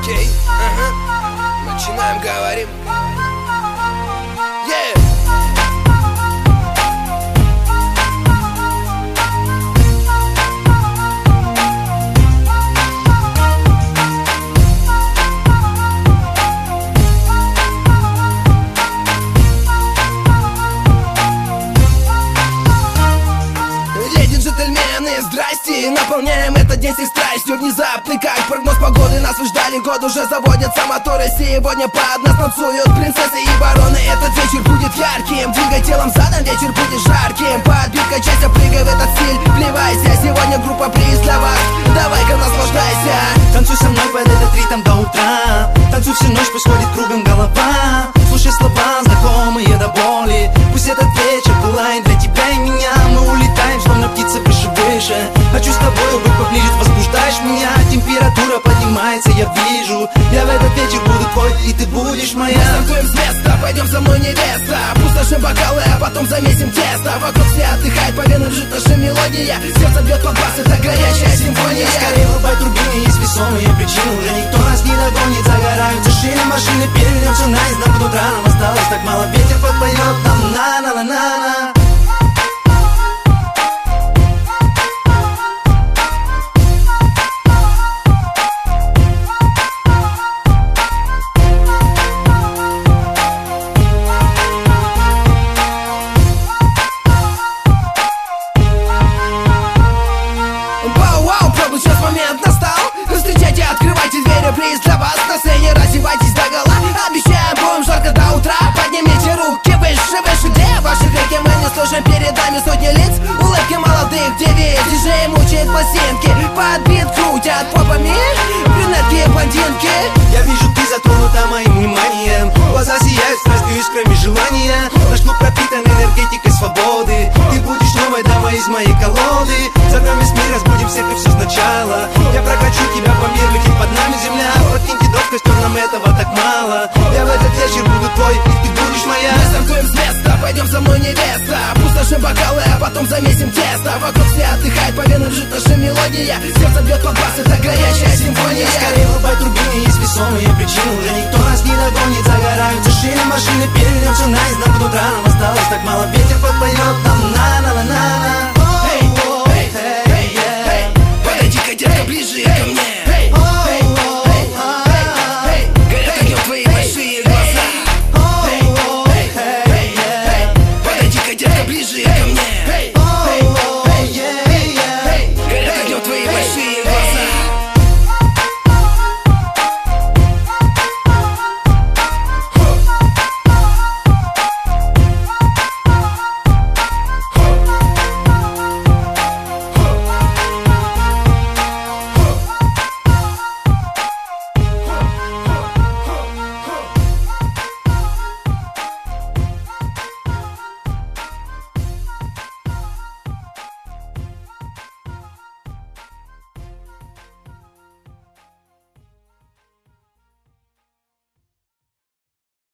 Окей, начинаем, говорим. Здрасте, наполняем этот день всей страстью. Внезапный, как прогноз погоды, нас ждали год. Уже заводятся моторы, сегодня под нас танцуют принцессы и бароны. Этот вечер будет ярким, двигай телом задом, вечер будет жарким. Подбит, качайся, прыгай в этот стиль, вливайся. Сегодня группа приз для вас, давай-ка наслаждайся. Танцуй со мной под этот ритм до утра. Танцуй всю ночь, пусть ходит кругом голова. Слушай слова, знакомые до боли. Пусть этот вечер пылает для тебя и меня. Мы улетаем, словно птицы выше. Хочу с тобой быть поближе, возбуждаешь меня. Температура поднимается, я вижу. Я в этот вечер буду твой, и ты будешь моя. Мы стартуем с места, пойдем со мной, невеста. Пустошим бокалы, а потом замесим тесто. Вокруг все отдыхают, по венам жжет наша мелодия. Сердце бьет под бас, это горячая симфония. Скорее врубай турбины, есть весомые причины. Уже никто нас не догонит, загораются шины машины. Перевернем все наизнанку, до утра нам осталось так мало. Ветер подпоет нам на-на-на-на-на. Сейчас момент настал. Встречайте, открывайте двери, приз для вас. На сцене раздевайтесь догола. Обещаем, будем жарко до утра. Поднимите руки выше, выше. Где ваши крики? Мы не слушаем, перед нами сотни лиц. Улыбки молодых девиц. Диджей мучает пластинки. Подбит крутят попами брюнетки и блондинки. Я вижу, ты затронута моим вниманием. Глаза сияют страстью, искрами желания. Наш клуб пропитан энергетикой свободы. Ты будешь новой дамой из моей колоды. Взорвем весь мир, разбудим всех и все сначала. Я прокачу тебя по миру, летит под нами земля. Подкиньте дров, костер, нам этого так мало. Я в этот вечер буду твой, и ты будешь моя. Мы стартуем с места, пойдем со мной, невеста. Пустошим бокалы, а потом замесим тесто. Вокруг все отдыхают, по венам жжет наша мелодия. Сердце бьет под бас, это горячая симфония. Скорее врубай турбины, есть весомые причины. Уже никто нас не догонит, загораются шины машины. Перевернем все наизнанку, до утра нам осталось так мало. Ветер подпоет нам на-на-на-на-на.